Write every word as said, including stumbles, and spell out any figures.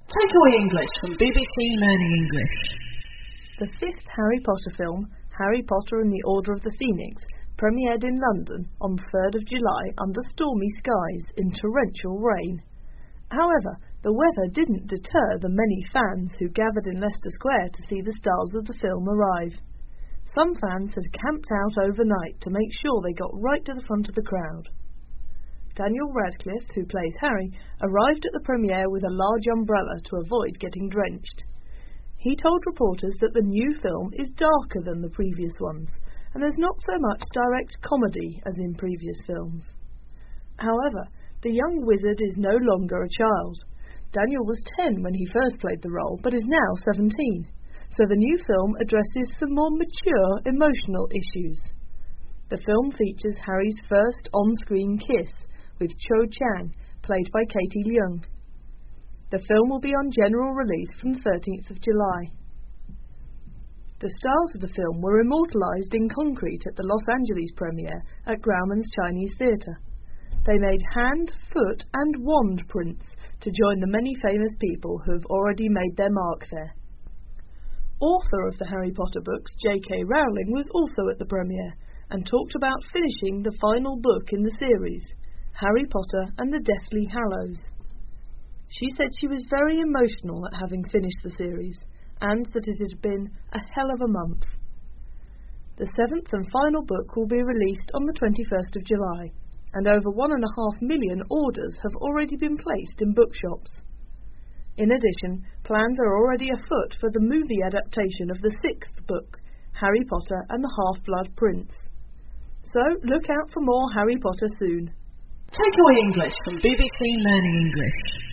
Takeaway English from B B C Learning English. The fifth Harry Potter film, Harry Potter and the Order of the Phoenix, premiered in London on the third of July under stormy skies in torrential rain. However, the weather didn't deter the many fans who gathered in Leicester Square to see the stars of the film arrive. Some fans had camped out overnight to make sure they got right to the front of the crowd. Daniel Radcliffe, who plays Harry, arrived at the premiere with a large umbrella to avoid getting drenched. He told reporters that the new film is darker than the previous ones, and there's not so much direct comedy as in previous films. However, the young wizard is no longer a child. Daniel was ten when he first played the role, but is now seventeen, so the new film addresses some more mature emotional issues. The film features Harry's first on-screen kiss, with Cho Chang, played by Katie Leung. The film will be on general release from the thirteenth of July. The stars of the film were immortalised in concrete at the Los Angeles premiere at Grauman's Chinese Theatre. They made hand, foot and wand prints to join the many famous people who have already made their mark there. Author of the Harry Potter books, J K Rowling, was also at the premiere and talked about finishing the final book in the series, Harry Potter and the Deathly Hallows. She said she was very emotional at having finished the series, and that it had been a hell of a month. The seventh and final book will be released on the twenty-first of July, and over one and a half million orders have already been placed in bookshops. In addition, plans are already afoot for the movie adaptation of the sixth book, Harry Potter and the Half-Blood Prince. So look out for more Harry Potter soon. Takeaway English from B B C Learning English.